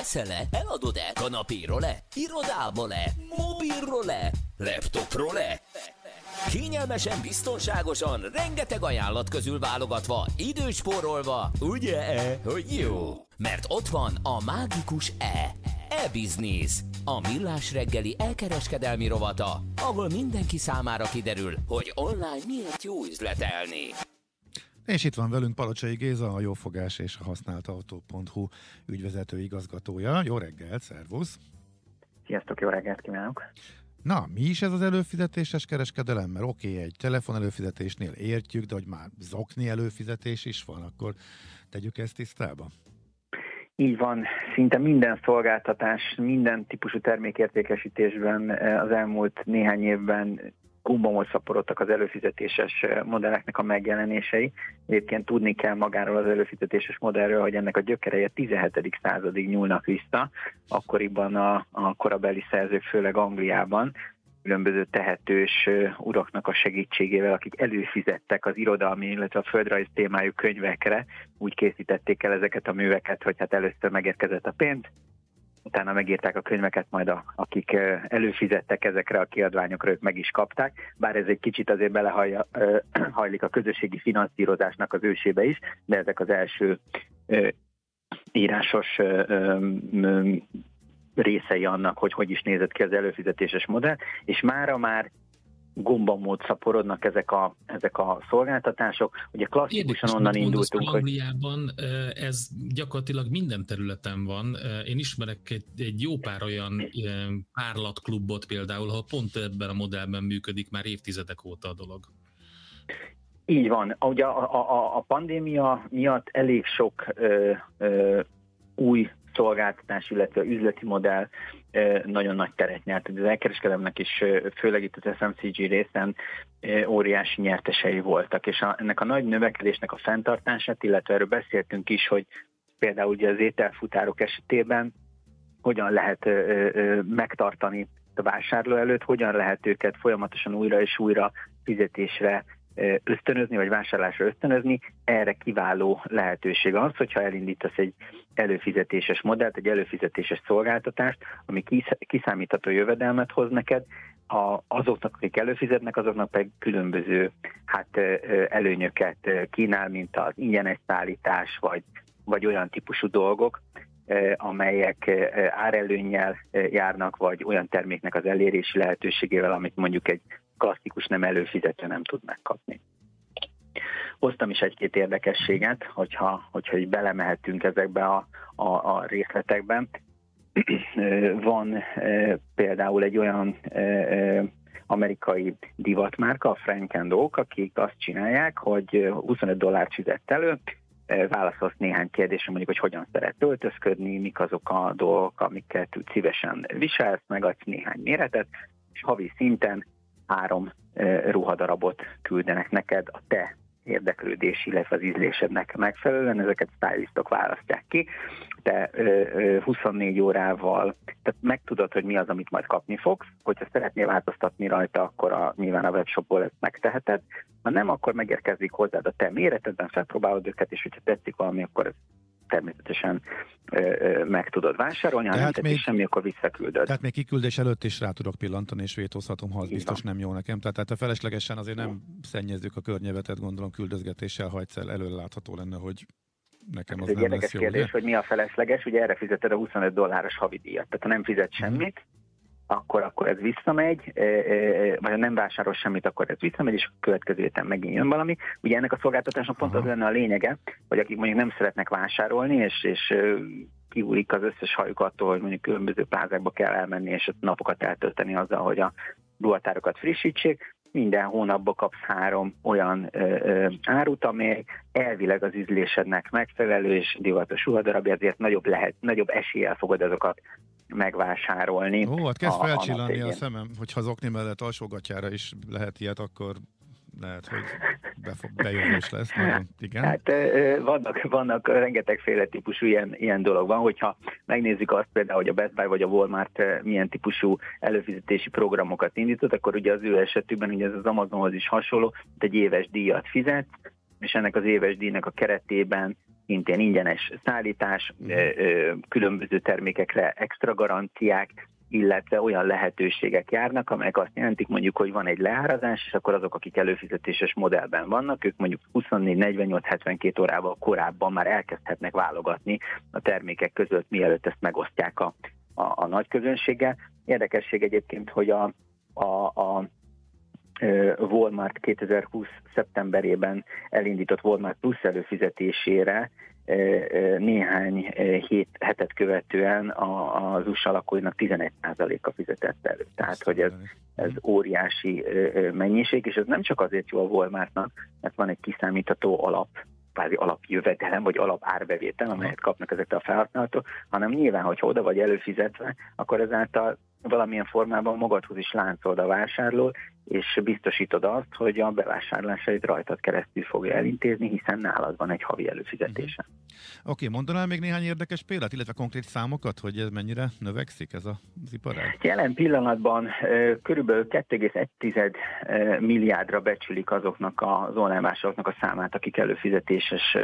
Veszel-e? Eladod-e? Kanapéról-e? Irodából-e? Mobilról-e? Laptopról-e? Kényelmesen, biztonságosan, rengeteg ajánlat közül válogatva, időspórolva, ugye-e, hogy jó? Mert ott van a mágikus e-business, a millás reggeli elkereskedelmi rovata, ahol mindenki számára kiderül, hogy online miért jó üzletelni. És itt van velünk Palocsai Géza, a Jófogás és a használtautó.hu ügyvezető igazgatója. Jó reggelt, szervusz! Sziasztok, jó reggelt kívánok! Na, mi is ez az előfizetéses kereskedelem? Mert egy telefon előfizetésnél értjük, de hogy már zokni előfizetés is van, akkor tegyük ezt tisztába. Így van, szinte minden szolgáltatás, minden típusú termékértékesítésben az elmúlt néhány évben gumba szaporodtak az előfizetéses modelleknek a megjelenései. Egyébként tudni kell magáról az előfizetéses modellről, hogy ennek a gyökereje 17. századig nyúlnak vissza, akkoriban a korabeli szerzők, főleg Angliában, különböző tehetős uraknak a segítségével, akik előfizettek az irodalmi, illetve a földrajz témájú könyvekre, úgy készítették el ezeket a műveket, hogy hát először megérkezett a pénz, utána megírták a könyveket, majd akik előfizettek ezekre a kiadványokra, ők meg is kapták, bár ez egy kicsit azért belehajlik a közösségi finanszírozásnak az ősébe is, de ezek az első írásos részei annak, hogy is nézett ki az előfizetéses modell, és mára már gombamód szaporodnak ezek a szolgáltatások. Ugye klasszikusan onnan indultunk, hogy Angliában ez gyakorlatilag minden területen van. Én ismerek egy jó pár olyan párlatklubot például, ahol pont ebben a modellben működik már évtizedek óta a dolog. Így van. Ugye a pandémia miatt elég sok új szolgáltatás, illetve üzleti modell nagyon nagy teret nyert. Az elkereskedelemnek is, főleg itt az FMCG részen óriási nyertesei voltak, és ennek a nagy növekedésnek a fenntartását, illetve erről beszéltünk is, hogy például ugye az ételfutárok esetében hogyan lehet megtartani a vásárló előtt, hogyan lehet őket folyamatosan újra és újra fizetésre ösztönözni, vagy vásárlásra ösztönözni, erre kiváló lehetőség az, hogyha elindítasz egy előfizetéses modellt, egy előfizetéses szolgáltatást, ami kiszámítható jövedelmet hoz neked, azoknak, akik előfizetnek, azoknak pedig különböző előnyöket kínál, mint az ingyenes szállítás, vagy olyan típusú dolgok, amelyek árelőnnyel járnak, vagy olyan terméknek az elérési lehetőségével, amit mondjuk egy klasszikus nem előfizető nem tud megkapni. Hoztam is egy-két érdekességet, hogyha így belemehetünk ezekbe a részletekben. Van például egy olyan amerikai divatmárka, a Frank & Oak, akik azt csinálják, hogy $25 fizett elő, válaszolsz néhány kérdésre, mondjuk, hogy hogyan szeret öltözködni, mik azok a dolgok, amiket szívesen viselsz, megadsz néhány méretet, és havi szinten 3 ruhadarabot küldenek neked a te érdeklődési, illetve az ízlésednek megfelelően, ezeket stylistok választják ki. Te 24 órával, tehát megtudod, hogy mi az, amit majd kapni fogsz, hogyha szeretnél változtatni rajta, akkor nyilván a webshopból ezt megteheted, ha nem, akkor megérkezik hozzád a te méretedben, felpróbálod őket, és hogyha tetszik valami, akkor ez természetesen meg tudod vásárolni, ha nem tetszik semmi, akkor visszaküldöd. Tehát még kiküldés előtt is rá tudok pillantani, és vétózhatom, ha az biztos nem jó nekem. Tehát a feleslegesen azért nem szennyezzük a környezetet, gondolom küldözgetéssel, ha egyszer előlátható lenne, hogy nekem az ez nem egy érdekes lesz jó. kérdés, ugye? hogy mi a felesleges, ugye erre fizeted a $25 havidíjat. Tehát ha nem fizet semmit, akkor ez visszamegy, vagy ha nem vásárol semmit, akkor ez visszamegy, és a következő héten megint jön valami. Ugye ennek a szolgáltatásnak pont az lenne a lényege, hogy akik mondjuk nem szeretnek vásárolni, és kiúrik az összes hajuk attól, hogy mondjuk különböző plázákba kell elmenni, és ott napokat eltölteni azzal, hogy a ruhatárokat frissítsék, minden hónapban kapsz 3 olyan árut, amely elvileg az ízlésednek megfelelő, és divatos ruhadarabja, ezért nagyobb eséllyel fogod azokat megvásárolni. Ó, hát kezd felcsillanni a szemem, hogyha az okni mellett alsógatjára is lehet ilyet, akkor lehet, hogy bejövés lesz. Nagyon, igen. Hát vannak rengetegféle típusú ilyen dolog van, hogyha megnézzük azt például, hogy a Best Buy vagy a Walmart milyen típusú előfizetési programokat indított, akkor ugye az ő esetükben ugye ez az Amazonhoz is hasonló, egy éves díjat fizet, és ennek az éves díjnak a keretében szintén ingyenes szállítás, különböző termékekre extra garanciák, illetve olyan lehetőségek járnak, amelyek azt jelentik mondjuk, hogy van egy leárazás, és akkor azok, akik előfizetéses modellben vannak, ők mondjuk 24, 48, 72 órával korábban már elkezdhetnek válogatni a termékek között, mielőtt ezt megosztják a nagy közönséggel. Érdekesség egyébként, hogy a Walmart 2020. szeptemberében elindított Walmart Plus előfizetésére néhány hetet követően az USA lakóinak 11%-a fizetett elő. Tehát, hogy ez óriási mennyiség, és ez nem csak azért jó a Walmartnak, mert van egy kiszámítható kvázi alapjövedelem, vagy alapárbevétel, amelyet kapnak ezektől a felhasználók, hanem nyilván, hogyha oda vagy előfizetve, akkor ezáltal valamilyen formában magadhoz is láncolod a vásárlót, és biztosítod azt, hogy a bevásárlásait rajtad keresztül fogja elintézni, hiszen nálad van egy havi előfizetése. Oké, mondanál még néhány érdekes példát, illetve konkrét számokat, hogy ez mennyire növekszik ez az iparág? Jelen pillanatban körülbelül 2,1 milliárdra becsülik azoknak az online vásárlóknak a számát, akik előfizetéses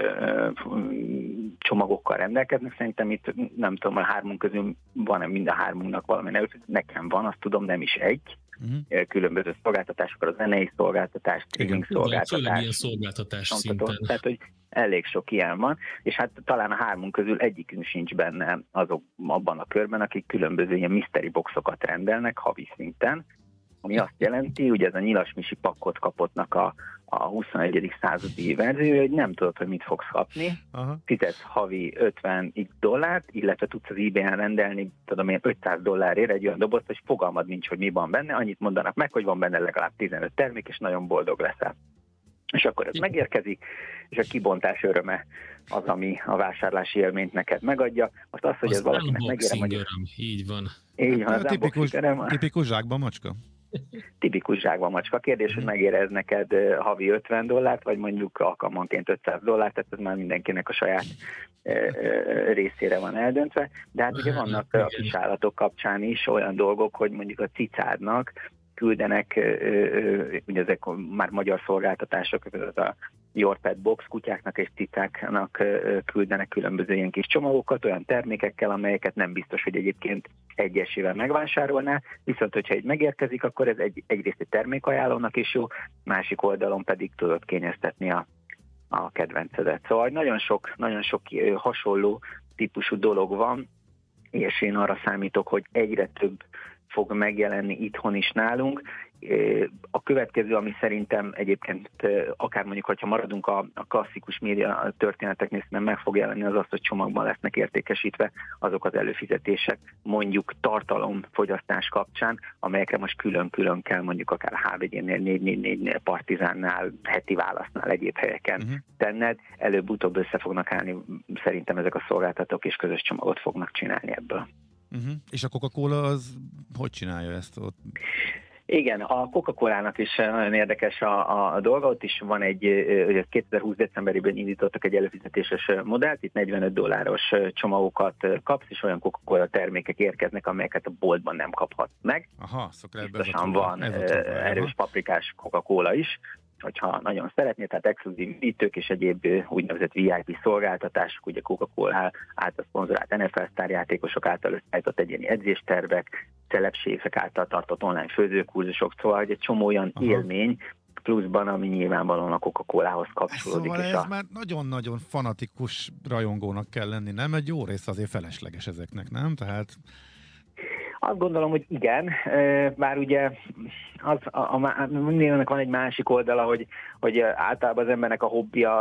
csomagokkal rendelkeznek. Szerintem itt nem tudom, a hármunk közül van-e mind a hármunknak valamilyen előfizetés. Nekem van, azt tudom, nem is egy. Különböző szolgáltatásokkal, a zenei szolgáltatás, streaming szolgáltatás. Főleg ilyen szolgáltatás szinten. Tehát, hogy elég sok ilyen van, és hát talán a hármunk közül egyikünk sincs benne azok abban a körben, akik különböző ilyen mystery boxokat rendelnek havi szinten, ami azt jelenti, hogy ez a nyilasmisi pakkot kapottnak a 21. századi verziója, hogy nem tudod, hogy mit fogsz kapni, fizetsz havi $50, illetve tudsz az eBay-en rendelni, tudom én, $500 egy olyan dobozt, hogy fogalmad nincs, hogy mi van benne, annyit mondanak meg, hogy van benne legalább 15 termék, és nagyon boldog leszel. És akkor ez megérkezik, és a kibontás öröme az, ami a vásárlási élményt neked megadja. Most az, hogy ez valakinek megérem, így van. Így van, tipikus zsákban macska. Tipikus zsákban macska. Kérdés, hogy megérez neked havi $50, vagy mondjuk alkalmanként $500, tehát ez már mindenkinek a saját részére van eldöntve. De hát ugye vannak a kisállatok kapcsán is olyan dolgok, hogy mondjuk a cicádnak küldenek, ugye ezek már magyar szolgáltatások, ez a Your Pet Box, kutyáknak és cicáknak küldenek különböző ilyen kis csomagokat, olyan termékekkel, amelyeket nem biztos, hogy egyébként egyesével megvásárolná, viszont hogyha egy megérkezik, akkor ez egyrészt egy termékajánlónak is jó, másik oldalon pedig tudod kényeztetni a kedvencedet. Szóval nagyon sok hasonló típusú dolog van, és én arra számítok, hogy egyre több fog megjelenni itthon is nálunk. A következő, ami szerintem egyébként, akár mondjuk, hogyha maradunk a klasszikus média történeteknél, nem meg fog jelenni, az hogy csomagban lesznek értékesítve azok az előfizetések, mondjuk tartalomfogyasztás kapcsán, amelyekre most külön-külön kell mondjuk akár a HVG-nél, 444-nél, Partizánnál, heti válasznál, egyéb helyeken tenned. Előbb-utóbb össze fognak állni szerintem ezek a szolgáltatók, és közös csomagot fognak csinálni ebből. És a Coca-Cola az hogy csinálja ezt ott? Igen, a Coca-Colának is nagyon érdekes a dolga, ott is van egy, 2020 decemberében indítottak egy előfizetéses modellt, itt $45 csomagokat kapsz, és olyan Coca-Cola termékek érkeznek, amelyeket a boltban nem kaphatsz meg. Aha, szóval biztosan van erős paprikás Coca-Cola is, hogyha nagyon szeretné, tehát exkluzív üdítők és egyéb úgynevezett VIP szolgáltatások, ugye Coca-Cola által szponzorált NFL sztárjátékosok által összeállított egyéni edzéstervek, celebségek által tartott online főzőkurzusok, szóval egy csomó olyan élmény pluszban, ami nyilvánvalóan a Coca-Colához kapcsolódik. Szóval ez már nagyon-nagyon fanatikus rajongónak kell lenni, nem? Egy jó rész azért felesleges ezeknek, nem? Tehát... Azt gondolom, hogy igen, bár ugye mindennek van egy másik oldala, hogy általában az embernek a hobbija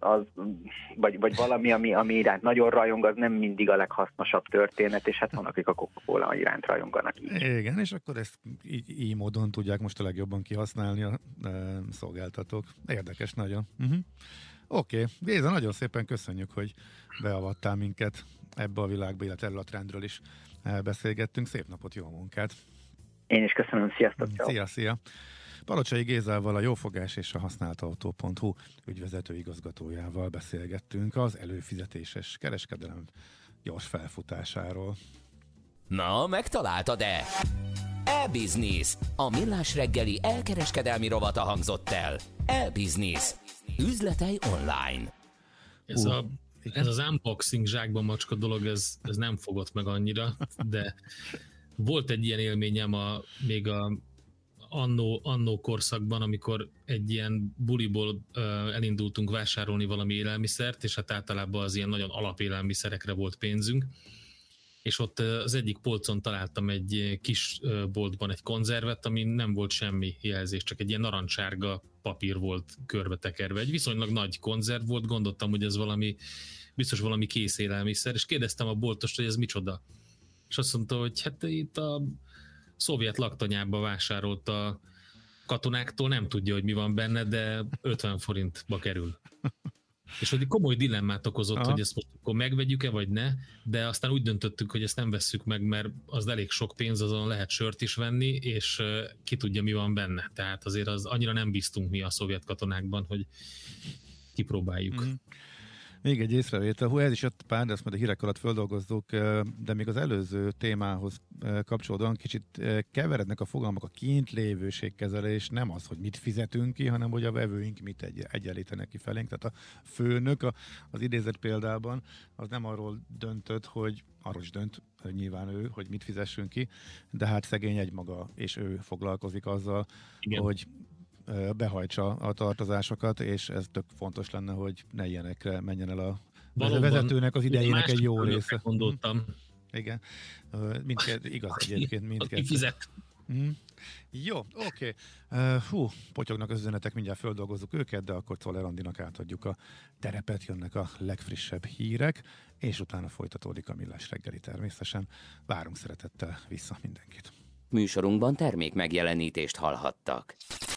vagy valami, ami iránt nagyon rajong, az nem mindig a leghasznosabb történet, és hát van, akik a Coca-Cola iránt rajonganak így. Igen, és akkor ezt így módon tudják most a legjobban kihasználni a szolgáltatók. Érdekes nagyon. Oké, Géza, nagyon szépen köszönjük, hogy beavattál minket ebbe a világba, illetve erről a trendről is beszélgettünk. Szép napot, jó munkát! Én is köszönöm, sziasztok! Szia! Palocsai Gézával, a Jófogás és a használtautó.hu ügyvezető igazgatójával beszélgettünk az előfizetéses kereskedelem gyors felfutásáról. Na, megtaláltad-e? E-Business, a millás reggeli elkereskedelmi rovata hangzott el. E-Business. Üzletei online. Ez a Ez az unboxing zsákban macska dolog, ez nem fogott meg annyira, de volt egy ilyen élményem még annó korszakban, amikor egy ilyen buliból elindultunk vásárolni valami élelmiszert, és hát általában az ilyen nagyon alapélelmiszerekre volt pénzünk, és ott az egyik polcon találtam egy kis boltban egy konzervet, ami nem volt semmi jelzés, csak egy ilyen narancssárga papír volt körbetekerve. Egy viszonylag nagy konzerv volt, gondoltam, hogy ez biztos valami kész élelmiszer, és kérdeztem a boltost, hogy ez micsoda. És azt mondta, hogy hát itt a szovjet laktanyába vásárolt a katonáktól, nem tudja, hogy mi van benne, de 50 forintba kerül. És hogy komoly dilemmát okozott, hogy ezt most akkor megvegyük-e, vagy ne, de aztán úgy döntöttük, hogy ezt nem vesszük meg, mert az elég sok pénz, azon lehet sört is venni, és ki tudja, mi van benne. Tehát azért annyira nem bíztunk mi a szovjet katonákban, hogy kipróbáljuk. Mm. Még egy észrevétel, ez is jött pár, de ezt majd a hírek alatt földolgozzuk, de még az előző témához kapcsolódóan kicsit keverednek a fogalmak, a kintlévőségkezelés nem az, hogy mit fizetünk ki, hanem hogy a vevőink mit egyenlítenek ki felénk. Tehát a főnök az idézett példában az nem arról döntött, hogy arról is dönt, hogy nyilván ő, hogy mit fizessünk ki, de hát szegény egymaga, és ő foglalkozik azzal, igen, hogy behajtsa a tartozásokat, és ez tök fontos lenne, hogy ne ilyenekre menjen el a vezetőnek az idejének egy jó része. Gondoltam. Igen. Igaz egyébként mindkettő. Aki fizet. Jó, oké. Potyognak az üzenetek, mindjárt földolgozzuk őket, de akkor Czoller Andinak átadjuk a terepet, jönnek a legfrissebb hírek, és utána folytatódik a Millás reggeli természetesen. Várunk szeretettel vissza mindenkit. Műsorunkban termék megjelenítést hallhattak.